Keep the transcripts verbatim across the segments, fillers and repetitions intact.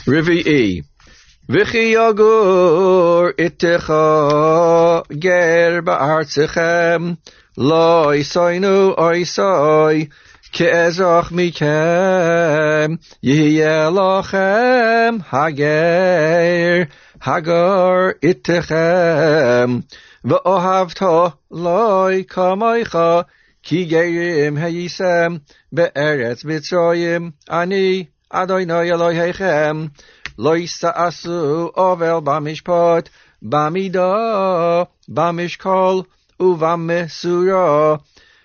רביעי, וכי יגור איתך גר בארצכם, לא יסיינו אויסוי, כאזרח מכם, יהיה לכם הגר, הגר איתכם, ואוהבתו לא כמוך, כי גרים הייסם בארץ מצרים, אני אדוני אלוהיכם. לא יעשו עוול במשפט, במידה, במשקל ובמשורה.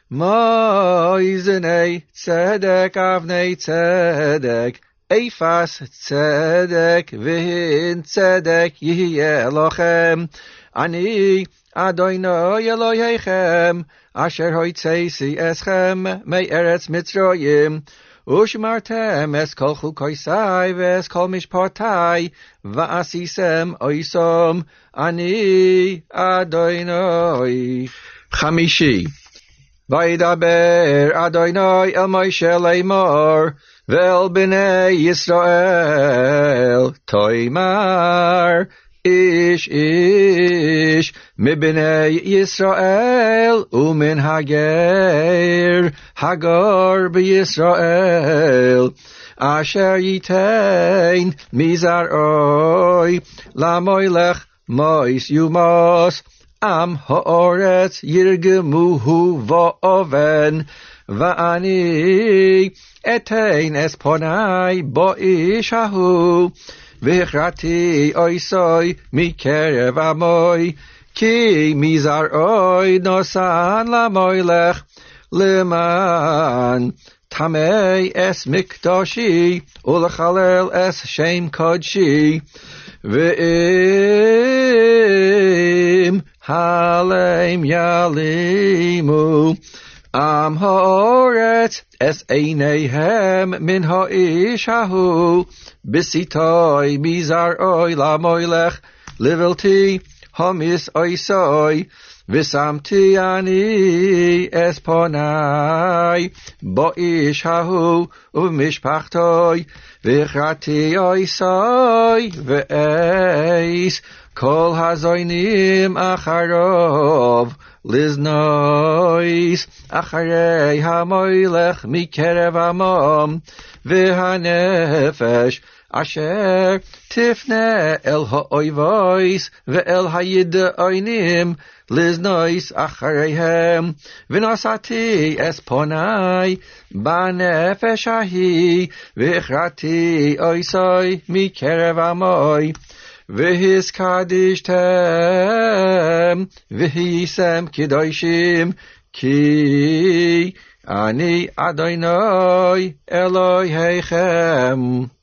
מאזני צדק אבני צדק, אפס צדק והן צדק יהיה לכם. אני אדוני אלוהיכם, אשר הוצאתי אתכם מארץ מצרים, ושמרתם את כל חוקי ואת כל משפטי, ועשיתם אותם, אני אדוני. חמישי, וידבר אדוני אל משה לאמור, ואל בני ישראל תאמר, איש איש מבני ישראל ומן הגר הגר בישראל, אשר ייתן מזרעוי למלך מויס יומוס, עם הארץ ירגמוהו ואובן, ואני אתן את פני באיש ההוא, והכרתי אויסוי מקרב עמוי, כי מזרעוי נוסן למלך, למען טמא אס מקדשי ולחלל אס שם קודשי. ואם הלם ילימו עם הארץ אס עיניהם מן האיש ההוא, בסיתוי מזרעוי למלך, לבלתי המיס אויסוי, ושמתי אני את פני באיש ההוא ובמשפחתוי, והכרתי אויסוי ואיס כל הזוינים אחריו, לזנויס אחרי המלך מקרב עמם, והנפש אשר תפנה אל האויבויס ואל הידעונים, לזנויס אחריהם. ונשאתי את פני בנפש ההיא, והכרתי אויסוי מקרב עמי, והזקדשתם והייתם קדושים, כי אני אדוני אלוהיכם.